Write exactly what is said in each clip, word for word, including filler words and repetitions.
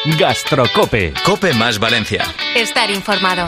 Gastrocope. Cope más Valencia. Estar informado.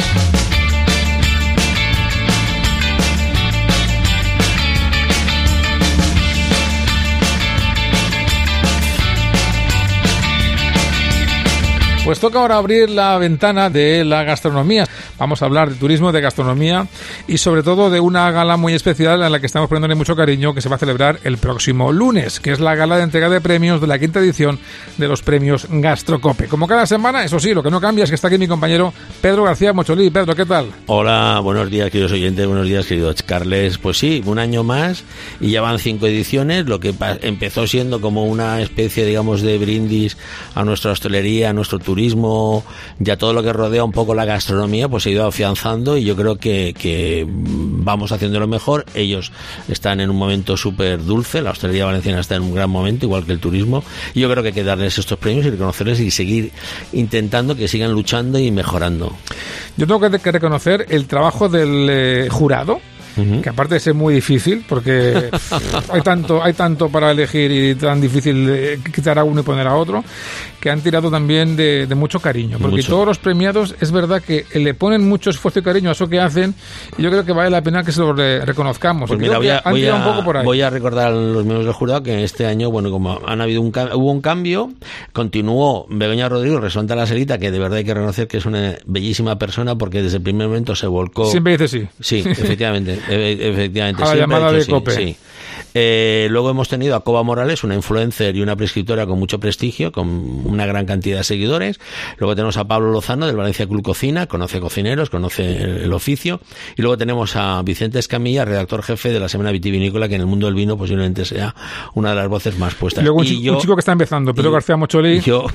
Pues toca ahora abrir la ventana de la gastronomía. Vamos a hablar de turismo, de gastronomía y sobre todo de una gala muy especial a la que estamos poniéndole mucho cariño, que se va a celebrar el próximo lunes, que es la gala de entrega de premios de la quinta edición de los premios Gastrocope. Como cada semana, eso sí, lo que no cambia es que está aquí mi compañero Pedro García Mocholí. Pedro, ¿qué tal? Hola, buenos días, queridos oyentes, buenos días, querido Carles. Pues sí, un año más y ya van cinco ediciones, lo que empezó siendo como una especie, digamos, de brindis a nuestra hostelería, a nuestro turismo, ya todo lo que rodea un poco la gastronomía, pues se ha ido afianzando y yo creo que, que vamos haciéndolo mejor. Ellos están en un momento súper dulce, la hostelería valenciana está en un gran momento, igual que el turismo, y yo creo que hay que darles estos premios y reconocerles y seguir intentando que sigan luchando y mejorando. Yo tengo que, que reconocer el trabajo del eh, jurado, uh-huh. que aparte de ser muy difícil, porque hay tanto hay tanto para elegir y tan difícil eh, quitar a uno y poner a otro, que han tirado también de, de mucho cariño, porque mucho. Todos los premiados es verdad que le ponen mucho esfuerzo y cariño a eso que hacen, y yo creo que vale la pena que se lo re- reconozcamos. Pues mira, voy a, voy, a, un poco por ahí. voy a recordar a los miembros del jurado que este año, bueno, como han habido un hubo un cambio, continuó Begoña Rodríguez, restaurante La Selita, que de verdad hay que reconocer que es una bellísima persona, porque desde el primer momento se volcó. Siempre dice sí. Sí, efectivamente, efectivamente. A la llamada de sí, Cope. Sí. Eh, luego hemos tenido a Coba Morales, una influencer y una prescriptora con mucho prestigio, con una gran cantidad de seguidores. Luego tenemos a Pablo Lozano del Valencia Club Cocina, conoce cocineros, conoce el, el oficio. Y luego tenemos a Vicente Escamilla, redactor jefe de la Semana Vitivinícola, que en el mundo del vino posiblemente sea una de las voces más puestas. Y luego un, y chico, yo, un chico que está empezando, Pedro García Mocholí. Y yo,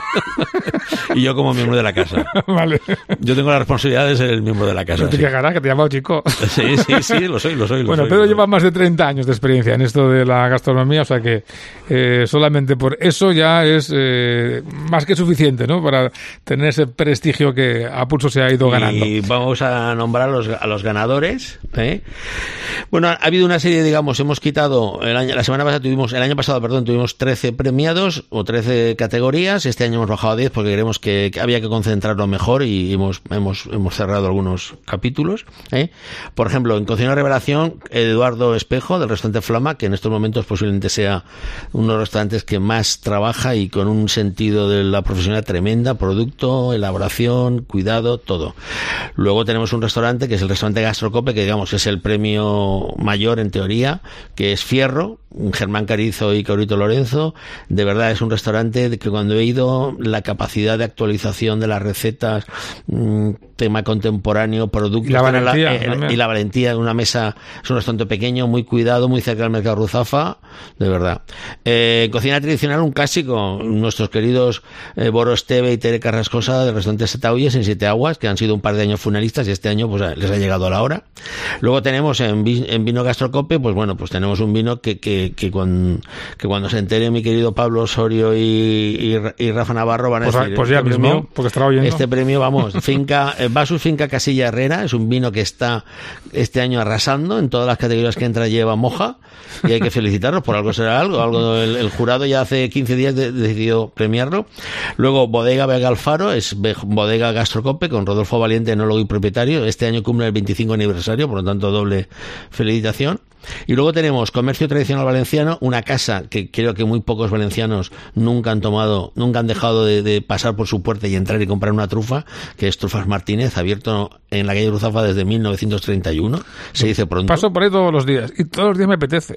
y yo como miembro de la casa. Vale. Yo tengo la responsabilidad de ser el miembro de la casa. No te sí. quejarás que te he llamado chico. Sí, sí, sí, lo soy, lo soy. Lo bueno, soy, Pedro lo lleva soy. más de treinta años de experiencia en esto de la gastronomía, o sea que eh, solamente por eso ya es eh, más que suficiente, ¿no? Para tener ese prestigio que a pulso se ha ido ganando. Y vamos a nombrar a los, a los ganadores, ¿eh? Bueno, ha habido una serie, digamos, hemos quitado el año, la semana pasada tuvimos, el año pasado, perdón, tuvimos trece premiados o trece categorías. Este año hemos bajado a diez porque creemos que, que había que concentrarlo mejor y hemos hemos hemos cerrado algunos capítulos, ¿eh? Por ejemplo, en Cocina Revelación, Eduardo Espejo del restaurante Flama, que en estos momentos posiblemente sea uno de los restaurantes que más trabaja y con un sentido de la profesionalidad tremenda, producto, elaboración, cuidado, todo. Luego tenemos un restaurante que es el restaurante Gastrocope, que digamos es el premio mayor en teoría, que es Fierro, Germán Carizo y Caurito Lorenzo. De verdad es un restaurante que cuando he ido, la capacidad de actualización de las recetas, mmm, tema contemporáneo, productos, y la valentía, la, eh, y la valentía de una mesa. Es un restaurante pequeño, muy cuidado, muy cerca del mercado Ruzafa, de verdad. Eh, cocina tradicional, un clásico, nuestros queridos eh, Boro Esteve y Tere Carrascosa del restaurante Setauyes en Siete Aguas, que han sido un par de años finalistas y este año pues les ha llegado a la hora. Luego tenemos en, en Vino Gastrocope, pues bueno, pues tenemos un vino que, que, que, cuando, que cuando se entere mi querido Pablo Osorio y, y, y Rafa Navarro van a pues, decir, pues ya este mismo, premio, porque estará oyendo. Este premio, vamos, finca, Vasus Finca Casilla Herrera, es un vino que está este año arrasando en todas las categorías que entra, lleva moja, y hay que felicitarlos, por algo será algo, algo el, el jurado ya hace quince días de, decidió premiarlo. Luego Bodega Vega Alfaro, es Bodega Gastrocope con Rodolfo Valiente, enólogo y propietario, este año cumple el veinticinco aniversario, por lo tanto doble felicitación. Y luego tenemos Comercio Tradicional Valenciano, una casa que creo que muy pocos valencianos nunca han tomado, nunca han dejado de, de pasar por su puerta y entrar y comprar una trufa, que es Trufas Martínez, abierto en la calle Ruzafa desde mil novecientos treinta y uno, se dice pronto. Paso por ahí todos los días, y todos los días me apetece.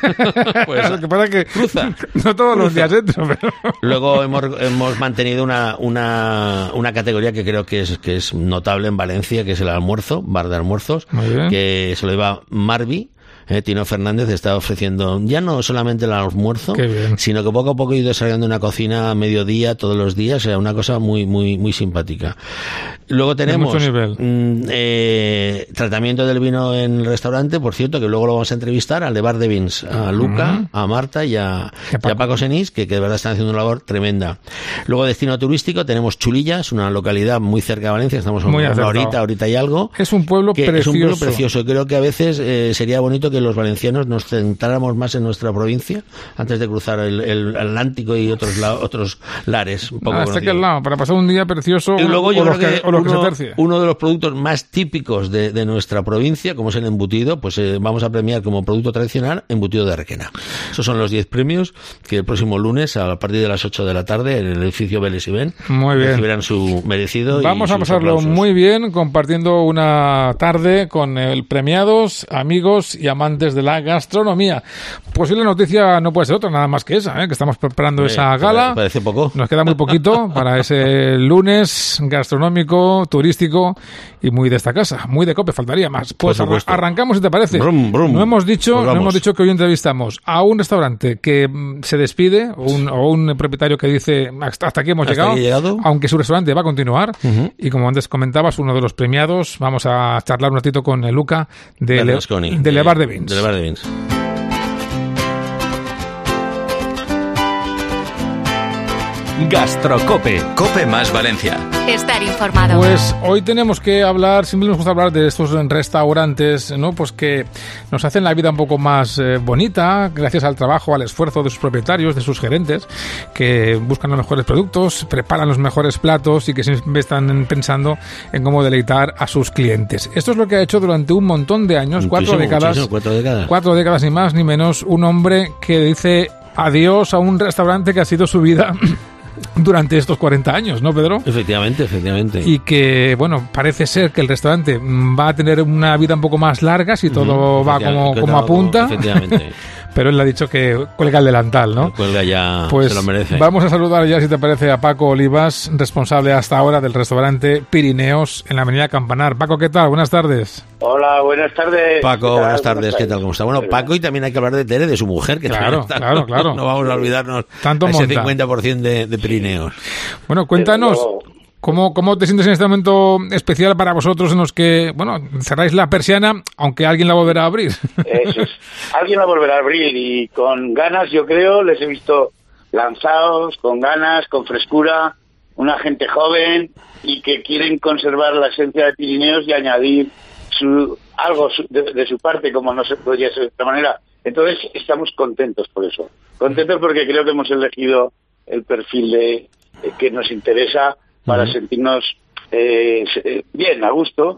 Pues lo que pasa que cruza. No todos cruza. los días entro, pero... Luego hemos, hemos mantenido una, una, una categoría que creo que es, que es notable en Valencia, que es el almuerzo, bar de almuerzos, que se lo lleva Marvi. Eh, Tino Fernández está ofreciendo ya no solamente el almuerzo, sino que poco a poco ha ido desarrollando una cocina a mediodía todos los días, o sea, una cosa muy muy muy simpática. Luego tenemos mm, eh, tratamiento del vino en el restaurante, por cierto, que luego lo vamos a entrevistar al de Bar de Vins, a Luca, uh-huh. a Marta y a, y a Paco, y a Paco Senís, que, que de verdad están haciendo una labor tremenda. Luego destino turístico, tenemos Chulillas, una localidad muy cerca de Valencia, estamos muy una horita, ahorita y algo. Es un pueblo que precioso. Es un pueblo precioso, creo que a veces eh, sería bonito que los valencianos nos centráramos más en nuestra provincia antes de cruzar el, el Atlántico y otros la, otros lares. Un poco hasta aquel lado, para pasar un día precioso. Y luego yo o creo lo que, que, o lo uno, que se tercie. uno de los productos más típicos de, de nuestra provincia, como es el embutido, pues eh, vamos a premiar como producto tradicional embutido de Requena. Esos son los diez premios que el próximo lunes a partir de las ocho de la tarde en el edificio Vélez y Ben muy bien, recibirán su merecido. Vamos y a pasarlo aplausos. muy bien compartiendo una tarde con el premiados, amigos y amantes de la gastronomía. Posible noticia no puede ser otra, nada más que esa, ¿eh? Que estamos preparando Eh, esa gala. Parece poco. Nos queda muy poquito para ese lunes gastronómico, turístico y muy de esta casa, muy de COPE, faltaría más. Pues arra- arrancamos, si te parece. Brum, brum. No hemos dicho, Pues no hemos dicho que hoy entrevistamos a un restaurante que mm, se despide, o un, o un propietario que dice hasta, hasta aquí hemos ¿Hasta llegado, aquí he llegado? aunque su restaurante va a continuar. Uh-huh. Y como antes comentabas, uno de los premiados, vamos a charlar un ratito con el Luca de, Le, de Le Bar de Vins. De Le Bar de Vins. Gastrocope, Cope más Valencia. Estar informado. Pues hoy tenemos que hablar, siempre nos gusta hablar de estos restaurantes, ¿no? Pues que nos hacen la vida un poco más eh, bonita, gracias al trabajo, al esfuerzo de sus propietarios, de sus gerentes, que buscan los mejores productos, preparan los mejores platos y que siempre están pensando en cómo deleitar a sus clientes. Esto es lo que ha hecho durante un montón de años, cuatro décadas, cuatro décadas, cuatro décadas ni más ni menos, un hombre que dice adiós a un restaurante que ha sido su vida durante estos cuarenta años, ¿no, Pedro? Efectivamente, efectivamente. Y que, bueno, parece ser que el restaurante va a tener una vida un poco más larga si todo uh-huh. va como, como apunta. Efectivamente. Pero él le ha dicho que cuelga el delantal, ¿no? El cuelga ya, pues se lo merece. Vamos a saludar ya, si te parece, a Paco Olivas, responsable hasta ahora del restaurante Pirineos en la avenida Campanar. Paco, ¿qué tal? Buenas tardes. Hola, buenas tardes. Paco, buenas tardes. ¿Qué tal? ¿Cómo está? Bueno, Paco, y también hay que hablar de Tere, de su mujer, que claro, está, claro, claro. No vamos a olvidarnos Tanto a ese monta. cincuenta por ciento de, de Pirineos. Bueno, cuéntanos, ¿cómo, ¿cómo te sientes en este momento especial para vosotros en los que, bueno, cerráis la persiana, aunque alguien la volverá a abrir? Eso es. Alguien la volverá a abrir y con ganas, yo creo, les he visto lanzados, con ganas, con frescura, una gente joven y que quieren conservar la esencia de Pirineos y añadir su, algo de, de su parte, como no se podría ser de otra manera. Entonces, estamos contentos por eso. Contentos porque creo que hemos elegido el perfil de, eh, que nos interesa para uh-huh. sentirnos eh, bien, a gusto.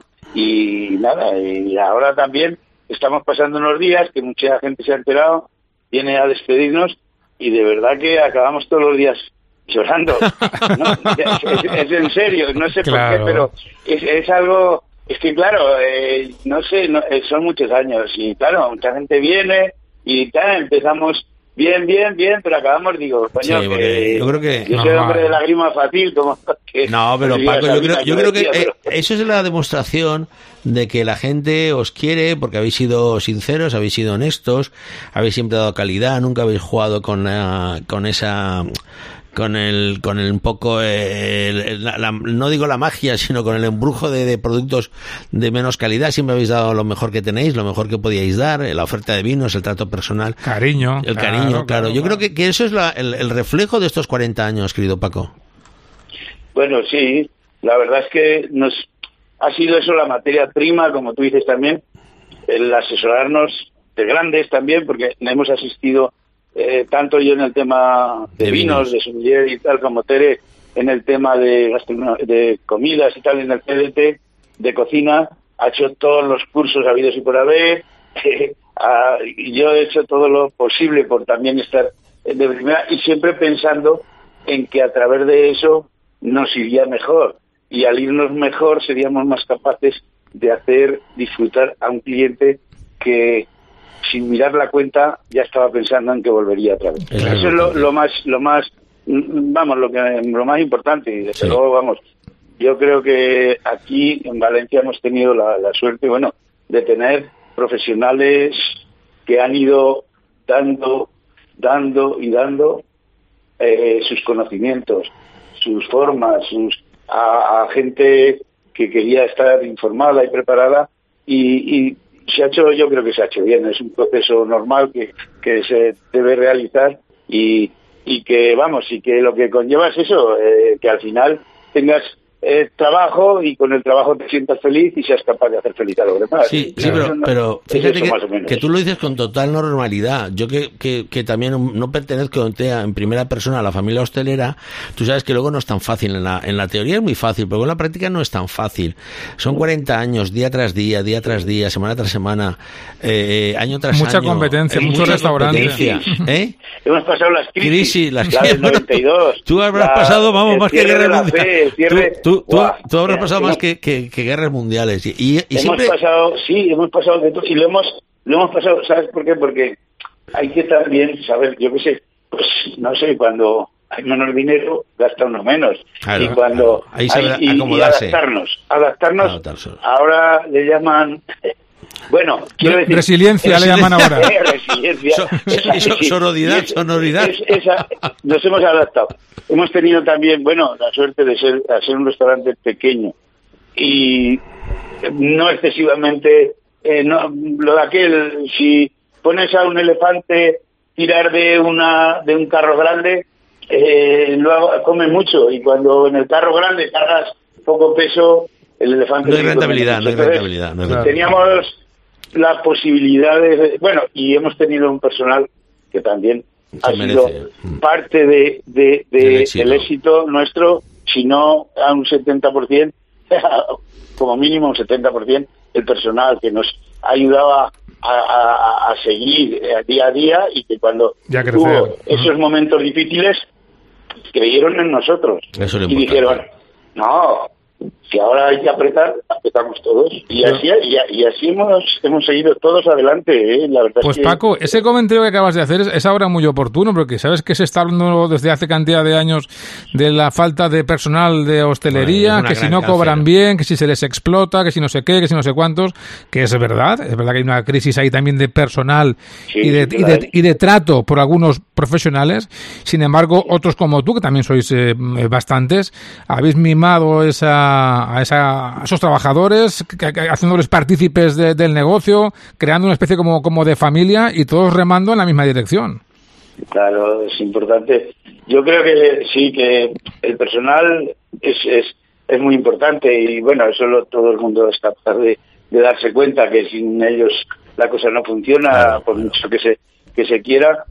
Y nada, y ahora también estamos pasando unos días que mucha gente se ha enterado, viene a despedirnos y de verdad que acabamos todos los días llorando. ¿No? es, es, es en serio, no sé claro. por qué, pero es, es algo... Es que claro, eh, no sé, no, eh, son muchos años y claro, mucha gente viene y tal, empezamos bien, bien, bien, pero acabamos, digo, coño, sí, que yo creo que... yo soy no, hombre de lágrima fácil, como que... No, pero Paco, yo creo, yo creo que decía, eh, pero... eso es la demostración de que la gente os quiere porque habéis sido sinceros, habéis sido honestos, habéis siempre dado calidad, nunca habéis jugado con, uh, con esa... con el con el un poco eh, la, la, no digo la magia, sino con el embrujo de, de productos de menos calidad. Siempre habéis dado lo mejor que tenéis, lo mejor que podíais dar, la oferta de vinos, el trato personal, cariño, el claro, cariño, claro, claro. Yo claro. creo que, que eso es la, el, el reflejo de estos cuarenta años, querido Paco. Bueno, sí, la verdad es que nos ha sido eso la materia prima, como tú dices también, el asesorarnos de grandes también, porque hemos asistido Eh, tanto yo en el tema de, de vinos, vinos, de sommelier y tal, como Tere en el tema de, gastronom- de comidas y tal, en el C D T de cocina, ha hecho todos los cursos habidos y por haber, eh, a, y yo he hecho todo lo posible por también estar de primera y siempre pensando en que a través de eso nos iría mejor y al irnos mejor seríamos más capaces de hacer disfrutar a un cliente que sin mirar la cuenta ya estaba pensando en que volvería otra vez. Claro. Eso es lo, lo más, lo más, vamos, lo que lo más importante. Y desde sí. luego, vamos, yo creo que aquí en Valencia hemos tenido la, la suerte, bueno, de tener profesionales que han ido dando, dando y dando eh, sus conocimientos, sus formas, sus a, a gente que quería estar informada y preparada y, y se ha hecho, yo creo que se ha hecho bien, es un proceso normal que, que se debe realizar y, y que, vamos, y que lo que conlleva es eso, eh, que al final tengas eh, trabajo y con el trabajo te sientas feliz y seas capaz de hacer feliz a los demás. Sí, sí, pero, pero fíjate que, que tú lo dices con total normalidad. Yo que, que, que también no pertenezco en primera persona a la familia hostelera, tú sabes que luego no es tan fácil. En la, en la teoría es muy fácil, pero en la práctica no es tan fácil. Son cuarenta años, día tras día, día tras día, semana tras semana, eh, año tras mucha año. Competencia, mucha muchos restaurantes. ¿Eh? Hemos pasado las crisis, crisis las la del noventa y dos. Tú habrás la, pasado, vamos, más que guerras mundiales. Tú, tú, wow, tú, tú habrás pasado más que, que, que guerras mundiales. Y, y, y hemos siempre... pasado, sí, hemos pasado de todo. Y lo hemos, lo hemos pasado, ¿sabes por qué? Porque hay que también saber, yo qué sé, pues no sé, cuando hay menos dinero, gasta uno menos. Claro, y cuando claro. Ahí hay, y, y adaptarnos, adaptarnos, adaptarse. Ahora le llaman... Bueno, quiero decir... Resiliencia, resiliencia le llaman ahora. Resiliencia. So, so, sonoridad, es, sonoridad. Es, esa, nos hemos adaptado. Hemos tenido también, bueno, la suerte de ser, de ser un restaurante pequeño y no excesivamente... Eh, no, lo de aquel, si pones a un elefante tirar de una de un carro grande, eh, luego come mucho, y cuando en el carro grande cargas poco peso, el elefante... No hay rentabilidad, no hay rentabilidad. No hay rentabilidad. Teníamos la posibilidad de... Bueno, y hemos tenido un personal que también Se ha merece. sido parte de, de, de éxito. del éxito nuestro, si no a un setenta por ciento, como mínimo un setenta por ciento, el personal que nos ayudaba a, a, a seguir día a día, y que cuando hubo esos uh-huh. momentos difíciles creyeron en nosotros. Eso es y dijeron, no, si ahora hay que apretar, apretamos todos. Y así, y, y así hemos, hemos seguido todos adelante, ¿eh? La verdad pues es que... Paco, ese comentario que acabas de hacer es, es ahora muy oportuno, porque sabes que se está hablando desde hace cantidad de años de la falta de personal de hostelería, bueno, que si no cáncer. cobran bien, que si se les explota, que si no sé qué, que si no sé cuántos, que es verdad, es verdad que hay una crisis ahí también de personal sí, y, de, sí, y, de, y de trato por algunos profesionales. Sin embargo, otros como tú, que también sois eh, bastantes, habéis mimado esa a, esa, a esos trabajadores, que, que, haciéndoles partícipes de, del negocio, creando una especie como, como de familia, y todos remando en la misma dirección. Claro, es importante. Yo creo que sí, que el personal es es, es muy importante, y bueno, eso lo, todo el mundo es capaz de, de darse cuenta que sin ellos la cosa no funciona, claro, por claro. mucho que se que se quiera,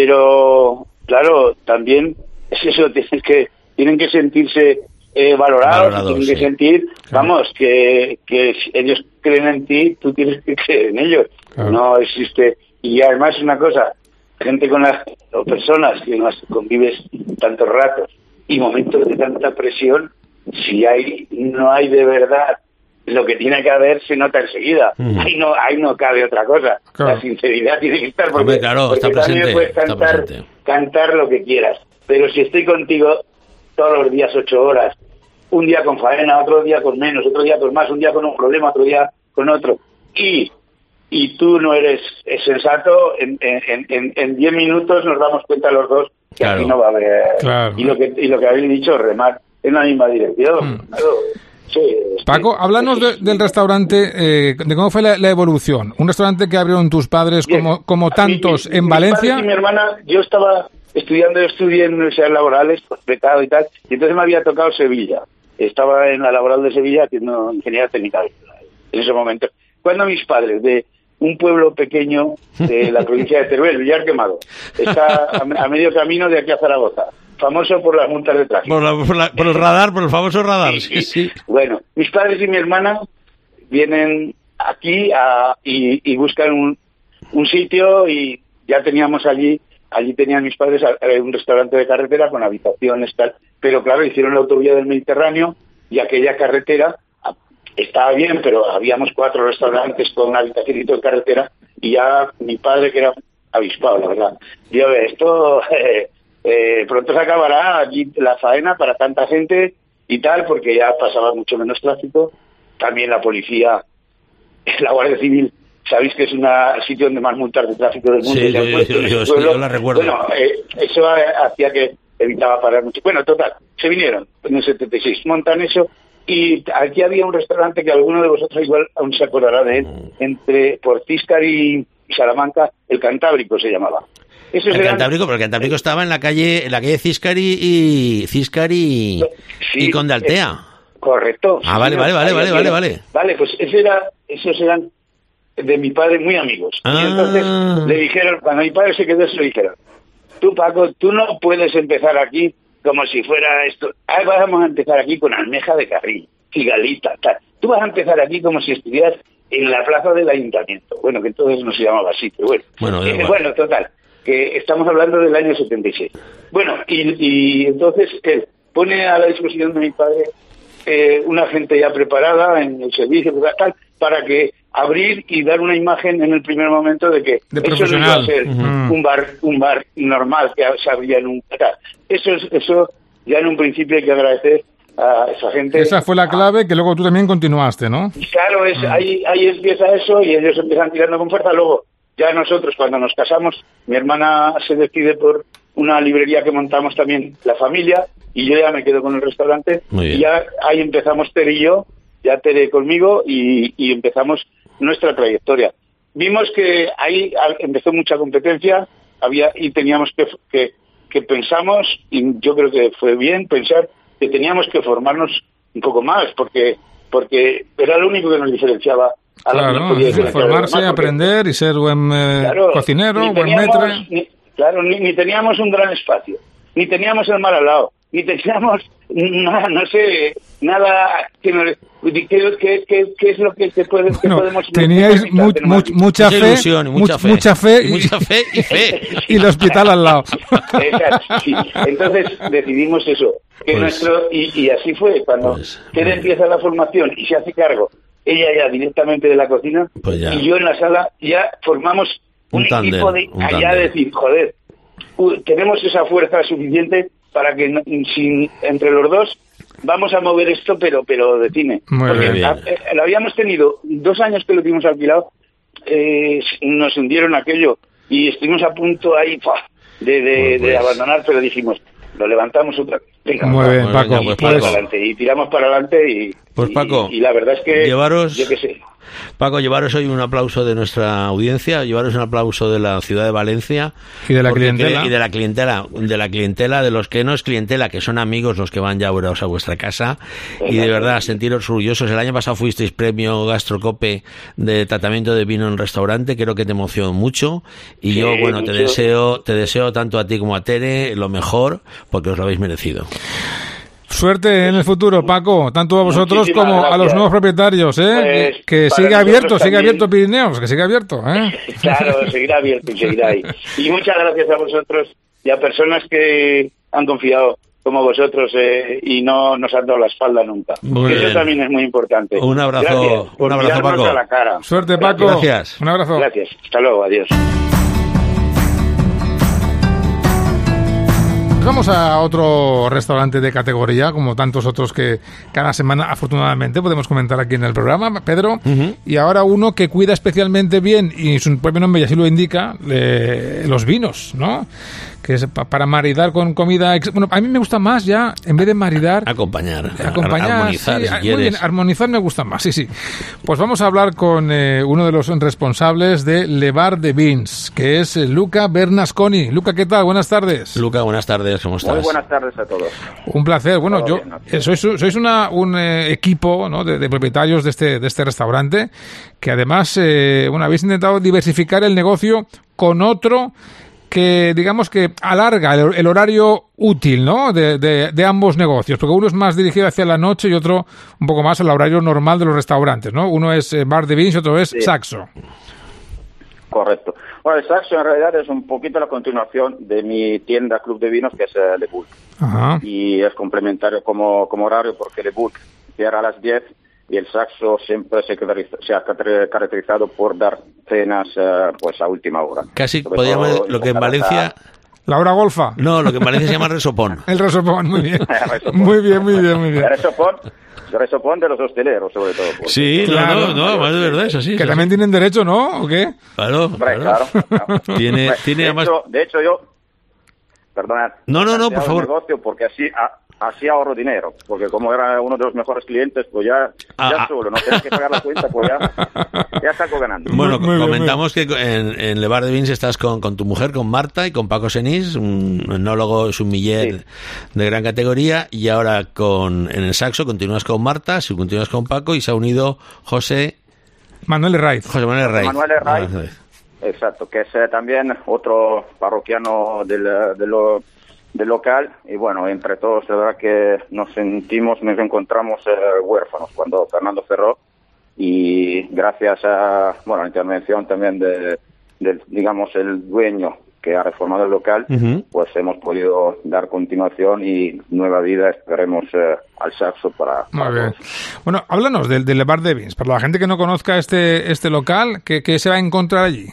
pero claro, también es eso, tienen que tienen que sentirse Eh, valorados, Valorado, tienen que sí. sentir, claro. vamos, que, que ellos creen en ti, tú tienes que creer en ellos. Claro. No existe. Y además una cosa, gente con las o personas que las convives tantos ratos y momentos de tanta presión, si hay no hay de verdad lo que tiene que haber, se nota enseguida. Mm. Ahí no ahí no cabe otra cosa. Claro. La sinceridad tiene que estar, porque, Hombre, claro, porque está también presente, puedes cantar, cantar lo que quieras. Pero si estoy contigo todos los días ocho horas, un día con faena, otro día con menos, otro día con más, un día con un problema, otro día con otro, y y tú no eres sensato, en en en en diez minutos nos damos cuenta los dos que claro. aquí no va a haber, claro. y lo que y lo que habéis dicho, remar en la misma dirección. Mm. Claro. Sí, Paco, sí, háblanos de, del restaurante, eh, de cómo fue la, la evolución. Un restaurante que abrieron tus padres, Bien. como como tantos mi, en mi Valencia. Mi, mi hermana, yo estaba estudiando, yo estudié en universidades laborales, pues, becado y tal, y entonces me había tocado Sevilla. Estaba en la laboral de Sevilla haciendo ingeniería técnica en ese momento. Cuando mis padres, de un pueblo pequeño de la provincia de Teruel, Villar Quemado, está a, a medio camino de aquí a Zaragoza, famoso por las multas de tráfico. Por, la, por, la, por el radar, por el famoso radar. Sí, sí, sí. Bueno, mis padres y mi hermana vienen aquí a, y, y buscan un, un sitio, y ya teníamos allí, allí tenían mis padres un restaurante de carretera con habitaciones, tal, pero claro, hicieron la autovía del Mediterráneo, y aquella carretera estaba bien, pero habíamos cuatro restaurantes con una habitación y todo en carretera, y ya mi padre, que era avispado, la verdad, dijo, esto eh, eh, pronto se acabará aquí la faena para tanta gente y tal, porque ya pasaba mucho menos tráfico. También la policía, la Guardia Civil, sabéis que es un sitio donde más multas de tráfico del mundo. Sí, yo, yo, yo, yo, sí, yo la recuerdo. Bueno, eh, eso hacía que evitaba parar mucho. Bueno, total, se vinieron en el setenta y seis, montan eso, y aquí había un restaurante que alguno de vosotros igual aún se acordará de él, entre por Císcar y Salamanca, el Cantábrico se llamaba. Esos el eran... Cantábrico, pero el Cantábrico estaba en la calle, en la calle Císcar y, y Císcar y, sí, y Conde Altea. Correcto. Ah, vale, vale, vale, vale, vale, vale. Vale, pues ese era, esos eran de mi padre muy amigos. Ah. Y entonces le dijeron, cuando mi padre se quedó, se lo dijeron, tú, Paco, tú no puedes empezar aquí como si fuera esto. Ah, vamos a empezar aquí con almeja de carril, cigalita, tal. Tú vas a empezar aquí como si estuvieras en la plaza del ayuntamiento. Bueno, que entonces no se llamaba así, pero bueno. Bueno, eh, bueno, total, que estamos hablando del año setenta y seis. Bueno, y, y entonces él pone a la disposición de mi padre eh, una gente ya preparada en el servicio, tal, para que abrir y dar una imagen en el primer momento de que de eso no iba a ser uh-huh. un bar un bar normal que se abría en un... Eso, es, eso ya en un principio hay que agradecer a esa gente. Esa fue la clave que luego tú también continuaste, ¿no? Claro, es, uh-huh. ahí, ahí empieza eso y ellos empiezan tirando con fuerza. Luego, ya nosotros cuando nos casamos, mi hermana se decide por una librería que montamos también la familia y yo ya me quedo con el restaurante. Y ya ahí empezamos Tere y yo, ya Tere conmigo y, y empezamos nuestra trayectoria. Vimos que ahí empezó mucha competencia, había y teníamos que, que, que pensamos, y yo creo que fue bien pensar que teníamos que formarnos un poco más, porque porque era lo único que nos diferenciaba. A claro, la sí, formarse, más, aprender y ser buen eh, claro, cocinero, buen metre. Ni, claro, ni, ni teníamos un gran espacio, ni teníamos el mar al lado, ni teníamos nada, no sé, nada que nos... ¿Qué, qué, qué, qué es lo que, que, puede, bueno, que podemos... Teníais mu, mu, mucha, fe, ilusión, mucha, mu, fe, mucha fe, y, mucha fe y fe. y el hospital al lado. Exacto, sí. Entonces decidimos eso. Que pues, nuestro y, y así fue. Cuando pues, Tere bueno. empieza la formación y se hace cargo, ella ya directamente de la cocina, pues y yo en la sala, ya formamos un, un tándem, equipo de allá de decir, joder, tenemos esa fuerza suficiente para que sin, entre los dos vamos a mover esto, pero pero de cine. Muy Porque bien. A, eh, lo habíamos tenido dos años que lo tuvimos alquilado, eh, nos hundieron aquello y estuvimos a punto ahí ¡pua! de, de, pues, de abandonar, pero dijimos, lo levantamos otra vez. Venga, muy bien, Paco. Y, pues, para adelante, y tiramos para adelante y, pues, Paco, y, y la verdad es que llevaros, yo qué sé. Paco, llevaros hoy un aplauso de nuestra audiencia, llevaros un aplauso de la ciudad de Valencia y de la clientela y de la clientela, de la clientela de los que no es clientela, que son amigos los que van ya a vuestra casa. Exacto. Y de verdad sentiros orgullosos. El año pasado fuisteis premio Gastrocope de tratamiento de vino en restaurante, creo que te emocionó mucho y sí, yo bueno mucho. te deseo te deseo tanto a ti como a Tere lo mejor porque os lo habéis merecido. Suerte en el futuro, Paco, tanto a vosotros Muchísimas como gracias. a los nuevos propietarios, ¿eh? Pues, que siga abierto, siga abierto Pirineos, que siga abierto, ¿eh? Claro, seguirá abierto y seguirá ahí. Y muchas gracias a vosotros y a personas que han confiado como vosotros eh, y no nos han dado la espalda nunca. Muy Eso bien. también es muy importante. Un abrazo, gracias por un abrazo, Paco. A la cara. Suerte, Paco. Gracias. Un abrazo. Gracias. Hasta luego. Adiós. Vamos a otro restaurante de categoría, como tantos otros que cada semana, afortunadamente, podemos comentar aquí en el programa, Pedro. Uh-huh. Y ahora uno que cuida especialmente bien, y su propio nombre ya así lo indica, eh, los vinos, ¿no? Que es pa- para maridar con comida... Ex- bueno, a mí me gusta más ya, en vez de maridar... Acompañar, acompañar armonizar, sí, si muy quieres. bien, armonizar me gusta más, sí, sí. Pues vamos a hablar con eh, uno de los responsables de Le Bar de Vins, que es eh, Luca Bernasconi. Luca, ¿qué tal? Buenas tardes. Luca, buenas tardes, ¿cómo estás? Muy buenas tardes a todos. Un placer. Bueno, Todo yo bien, ¿no? eh, sois, sois una, un eh, equipo, ¿no? de, de propietarios de este, de este restaurante que además eh, bueno, habéis intentado diversificar el negocio con otro que digamos que alarga el, el horario útil, ¿no? De, de, de ambos negocios, porque uno es más dirigido hacia la noche y otro un poco más al horario normal de los restaurantes, ¿no? Uno es eh, Bar de Vins y otro es Sí. Saxo. Correcto. Bueno, el Saxo en realidad es un poquito la continuación de mi tienda Club de Vinos, que es eh, Le Bourg. Ajá. Y es complementario como, como horario porque Le Bourg cierra a las diez y el Saxo siempre se, caracteriza- se ha caracterizado por dar cenas eh, pues a última hora. Casi Sobre podríamos todo lo que en enfocadas Valencia... La hora golfa. No, lo que en Valencia se llama resopón. El resopón, muy bien. El resopón. Muy bien, muy bien, muy a- bien. El resopón, el resopón de los hosteleros, sobre todo. porque- Sí, Claro. no, no, no, más de verdad, eso sí. Que eso también sí. tienen derecho, ¿no? ¿O qué? Claro, Hombre, claro. claro, claro. Tiene, Hombre, tiene de además... hecho, de hecho yo, perdonad. No, no, no, por he planteado favor. el negocio porque así, a- así ahorro dinero, porque como era uno de los mejores clientes, pues ya, ah, ya solo, no tenés que pagar la cuenta, pues ya, ya saco ganando. Bueno, muy, muy comentamos bien, muy bien. que en, en Le Bar de Vins estás con, con tu mujer, con Marta y con Paco Senís, un enólogo sommelier sí. de gran categoría, y ahora con en el saxo continúas con Marta, si continúas con Paco, y se ha unido José Manuel Herraiz. José Manuel Herraiz. Manuel Herraiz. Ah, exacto, que es eh, también otro parroquiano del, de lo, del local, y bueno, entre todos, la verdad que nos sentimos, nos encontramos eh, huérfanos cuando Fernando cerró, y gracias a, bueno, la intervención también de, de digamos, el dueño que ha reformado el local, uh-huh. pues hemos podido dar continuación y nueva vida, esperemos, eh, al saxo para... Muy para bien. todos. Bueno, háblanos del, del Le Bar de Vins, para la gente que no conozca este, este local, ¿qué, qué se va a encontrar allí?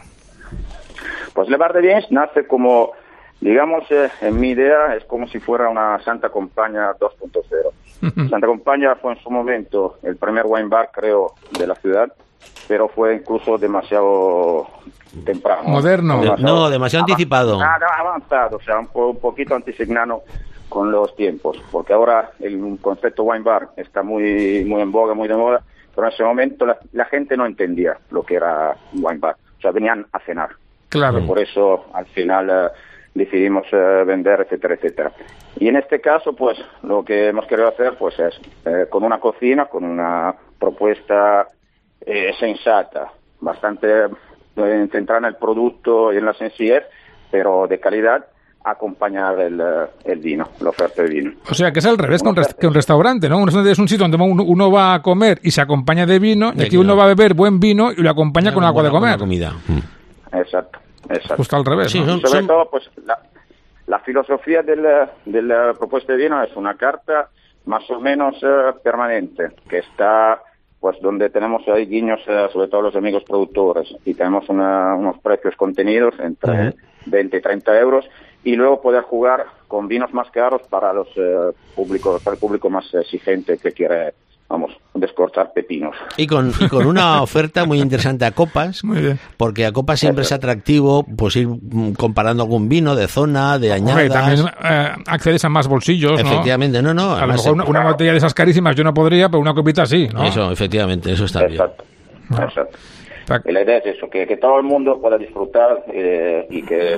Pues Le Bar de Vins nace como, digamos, eh, en mi idea, es como si fuera una Santa Compaña dos punto cero. Uh-huh. Santa Compaña fue en su momento el primer wine bar, creo, de la ciudad, pero fue incluso demasiado temprano. Moderno. Demasiado, no, demasiado anticipado. Nada, avanzado, o sea, un, po, un poquito antisignano con los tiempos, porque ahora el concepto wine bar está muy muy en boga, muy de moda, pero en ese momento la, la gente no entendía lo que era wine bar, o sea, venían a cenar. Claro. Y por eso al final eh, decidimos eh, vender, etcétera, etcétera. Y en este caso, pues, lo que hemos querido hacer, pues, es eh, con una cocina, con una propuesta eh, sensata, bastante eh, centrada en el producto y en la sencillez, pero de calidad, acompañar el, el vino, la oferta de vino. O sea, que es al revés que un, rest- que un restaurante, ¿no? Un restaurante es un sitio donde uno, uno va a comer y se acompaña de vino, y aquí uno va a beber buen vino y lo acompaña ya, con agua de comer. Comida. Exacto, exacto. Justo al revés, sí, ¿no? son, Sobre son... todo, pues, la, la filosofía de la, de la propuesta de vino es una carta más o menos uh, permanente, que está, pues, donde tenemos ahí guiños, uh, sobre todo los amigos productores, y tenemos una, unos precios contenidos entre uh-huh. veinte y treinta euros, y luego poder jugar con vinos más caros para los uh, públicos, para el público más exigente que quiere, vamos, descortar pepinos. Y con, y con una oferta muy interesante a copas, muy bien. Porque a copas siempre es atractivo pues ir comparando algún vino de zona, de añadas. Hombre, también eh, accedes a más bolsillos, ¿no? Efectivamente, no, no. A lo mejor una, una botella de esas carísimas yo no podría, pero una copita sí, ¿no? Eso, efectivamente, eso está exacto, bien. Exacto, exacto. Y la idea es eso, que, que todo el mundo pueda disfrutar eh, y que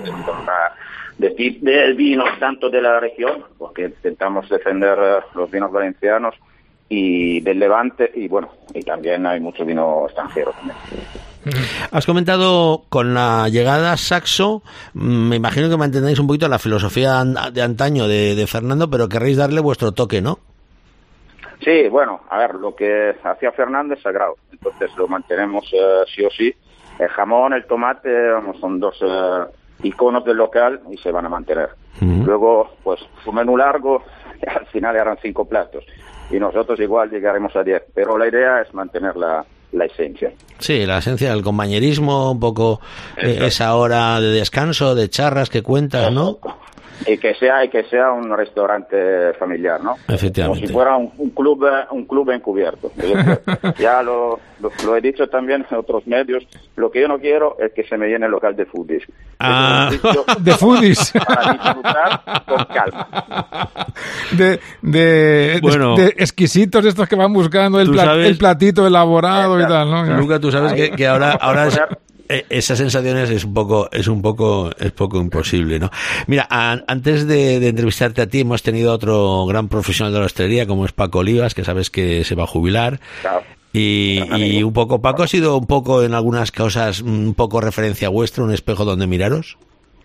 del de vino, tanto de la región, porque intentamos defender uh, los vinos valencianos, y del Levante, y bueno, y también hay mucho vino extranjero también. Has comentado con la llegada Saxo, me imagino que mantenéis un poquito la filosofía de antaño de, de Fernando, pero querréis darle vuestro toque, ¿no? Sí, bueno, a ver, lo que hacía Fernando es sagrado, entonces lo mantenemos uh, sí o sí. El jamón, el tomate, vamos, son dos uh, iconos del local y se van a mantener. Uh-huh. Luego, pues, su menú largo, al final eran cinco platos, y nosotros igual llegaremos a diez, pero la idea es mantener la, la esencia. Sí, la esencia del compañerismo, un poco eh, esa hora de descanso, de charras que cuentas, ¿no? Y que sea y que sea un restaurante familiar, ¿no? Efectivamente. Como si fuera un, un club un club encubierto. Ya lo, lo, lo he dicho también en otros medios, lo que yo no quiero es que se me llene el local de foodies. Ah. De foodies. Para disfrutar con calma. De, de, bueno, de, de exquisitos estos que van buscando el, plat, sabes, el platito elaborado y tal, ¿no? Luca, tú sabes que, que ahora, ahora es, esas sensaciones es un poco es un poco es poco imposible, ¿no? Mira, a, antes de, de entrevistarte a ti hemos tenido otro gran profesional de la hostelería como es Paco Olivas, que sabes que se va a jubilar. Claro. Y, y un poco Paco ha sido un poco en algunas cosas un poco referencia vuestra, un espejo donde miraros.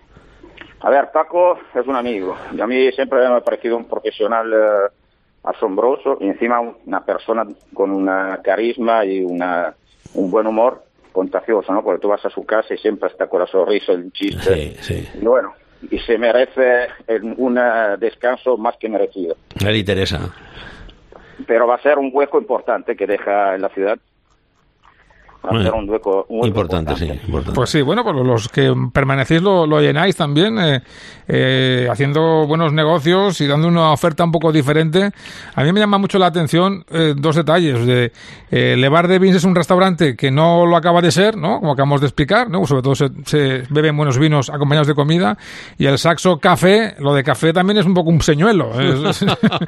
A ver, Paco es un amigo y a mí siempre me ha parecido un profesional eh, asombroso y encima una persona con una carisma y una un buen humor contagioso, ¿no? Porque tú vas a su casa y siempre está con la sonrisa, el chiste. Sí, sí. Y bueno, y se merece un descanso más que merecido. A él y Teresa. Pero va a ser un hueco importante que deja en la ciudad. hacer un hueco, un hueco importante, importante. sí, importante. Pues sí, bueno, pues los que permanecéis lo, lo llenáis también, eh, eh, haciendo buenos negocios y dando una oferta un poco diferente. A mí me llama mucho la atención eh, dos detalles. De, eh, Le Bar de Vins es un restaurante que no lo acaba de ser, ¿no? Como acabamos de explicar, ¿no? Sobre todo se, se beben buenos vinos acompañados de comida. Y el Saxo Café, lo de café también es un poco un señuelo. Es,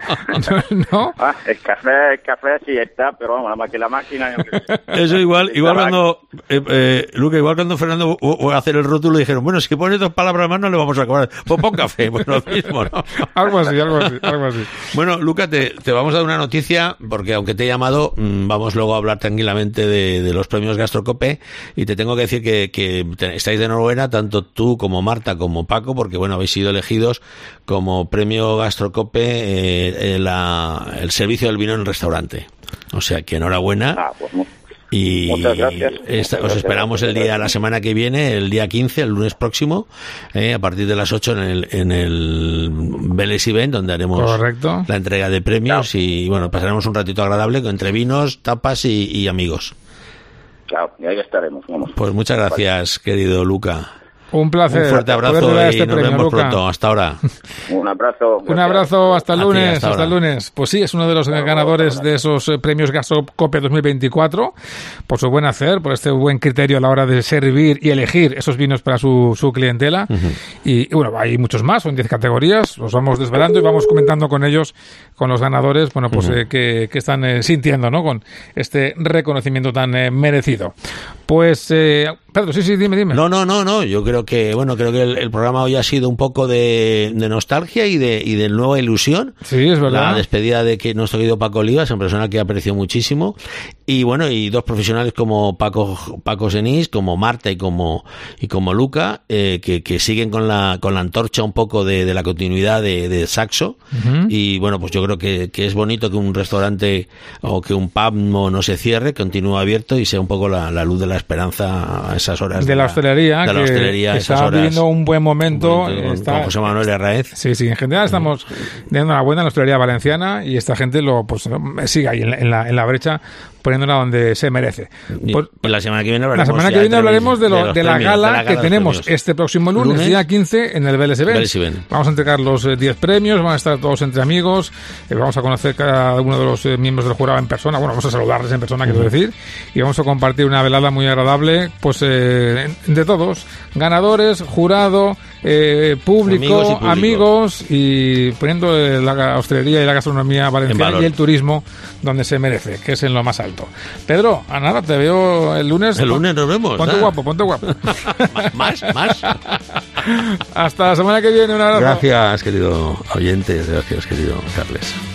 ¿no? Ah, el café, el café sí está, pero vamos, más que la máquina... Yo creo que... Eso igual, igual cuando, eh, eh, Luca, igual cuando Fernando va a hacer el rótulo dijeron, bueno, si pones dos palabras más no le vamos a cobrar. Pues pon café, pues lo mismo, ¿no? Algo así, algo así, algo así. Bueno, Luca, te, te vamos a dar una noticia, porque aunque te he llamado, vamos luego a hablar tranquilamente de, de los premios Gastrocope, y te tengo que decir que, que te, estáis de enhorabuena, tanto tú como Marta como Paco, porque bueno, habéis sido elegidos como premio Gastrocope eh, eh, la, el servicio del vino en el restaurante. O sea que enhorabuena. Ah, pues muy... Y Muchas gracias. Esta, os esperamos el día, la semana que viene, el día quince, el lunes próximo, eh, a partir de las ocho en el, en el Vélez Event, donde haremos Correcto. la entrega de premios. Claro. Y bueno, pasaremos un ratito agradable entre vinos, tapas y, y amigos. Claro, y ahí estaremos. Vamos. Pues muchas gracias, vale. Querido Luca. Un placer. Un fuerte abrazo y este nos premio, vemos Luca. pronto. Hasta ahora. Un abrazo. Un abrazo. Hasta el A ti, lunes. hasta Hasta el ahora. lunes. Pues sí, es uno de los Hasta ganadores luego. de esos eh, premios Gastrocope dos mil veinticuatro, por su buen hacer, por este buen criterio a la hora de servir y elegir esos vinos para su, su clientela. Uh-huh. y, y bueno, hay muchos más, son diez categorías, los vamos desvelando y vamos comentando con ellos, con los ganadores, bueno, pues uh-huh. eh, que, que están eh, sintiendo, ¿no? Con este reconocimiento tan eh, merecido. Pues, eh, Pedro, sí, sí, dime, dime. No, no, no, no, yo creo que, bueno, creo que el, el programa hoy ha sido un poco de, de nostalgia y de, y de nueva ilusión. Sí, es verdad. La despedida de que nuestro querido Paco Olivas, una persona que aprecio muchísimo. Y bueno, y dos profesionales como Paco, Paco Senís, como Marta y como, y como Luca, eh, que, que siguen con la, con la antorcha un poco de, de la continuidad de, de Saxo. Uh-huh. Y bueno, pues yo creo que, que es bonito que un restaurante o que un pub no, no se cierre, continúe abierto y sea un poco la, la luz de la esperanza a esas horas. De, de la hostelería, de la que hostelería, está esas horas, viviendo un buen momento. Un buen, está, con José Manuel Herráez. Sí, sí, en general estamos dando una buena en la hostelería valenciana y esta gente lo pues sigue ahí en la, en la, en la brecha, poniéndola donde se merece. Pues, la semana que viene hablaremos, la semana que viene hablaremos de, lo, de, de, la premios, gala de la gala que tenemos premios. Este próximo lunes, lunes, día quince, en el Vélez Event. Event. Vamos a entregar los diez eh, premios, van a estar todos entre amigos, eh, vamos a conocer cada uno de los eh, miembros del jurado en persona, bueno, vamos a saludarles en persona, uh-huh. quiero decir, y vamos a compartir una velada muy agradable, pues eh, de todos, ganadores, jurado, eh, público, amigos y, público. amigos y poniendo eh, la hostelería y la gastronomía valenciana y el turismo donde se merece, que es en lo más alto. Pedro, a nada, te veo el lunes. El lunes nos vemos. Ponte nada. guapo, ponte guapo. más, más. Hasta la semana que viene, un abrazo. Gracias, querido oyente, gracias, querido Carles.